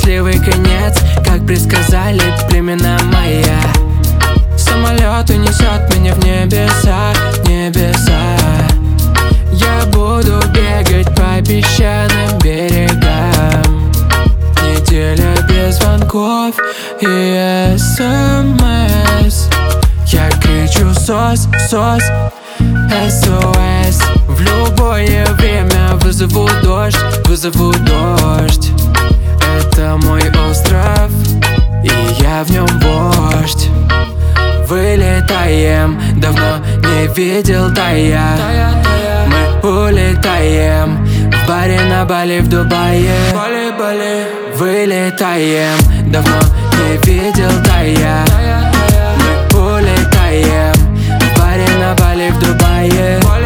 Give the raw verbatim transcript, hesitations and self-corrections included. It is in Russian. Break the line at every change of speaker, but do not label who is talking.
счастливый конец, как предсказали племена майя. Самолет унесет меня в небеса, небеса. Я буду бегать по песчаным берегам. Неделя без звонков и смс. Я кричу сос, сос, эс о эс. В любое время вызову дождь, вызову дождь. Это мой остров, и я в нем вождь. Вылетаем, давно не видел тая. Мы улетаем в баре на Бали в Дубае. Вылетаем, давно не видел тая. Мы улетаем в баре на Бали в Дубае.